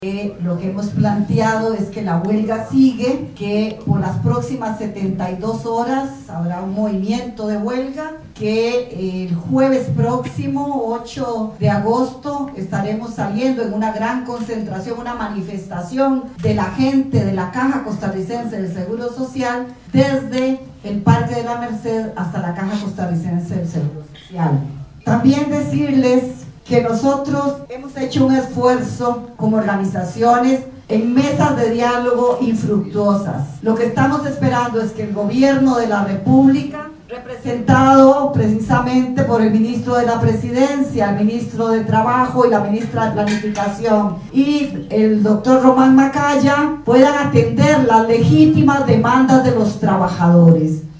Lo que hemos planteado es que la huelga sigue, que por las próximas 72 horas habrá un movimiento de huelga, que el jueves próximo, 8 de agosto, estaremos saliendo en una gran concentración, una manifestación de la gente de la Caja Costarricense del Seguro Social, desde el Parque de la Merced hasta la Caja Costarricense del Seguro Social. También decirles que nosotros hemos hecho un esfuerzo como organizaciones en mesas de diálogo infructuosas. Lo que estamos esperando es que el gobierno de la República, representado precisamente por el ministro de la Presidencia, el ministro de Trabajo y la ministra de Planificación y el doctor Román Macaya, puedan atender las legítimas demandas de los trabajadores.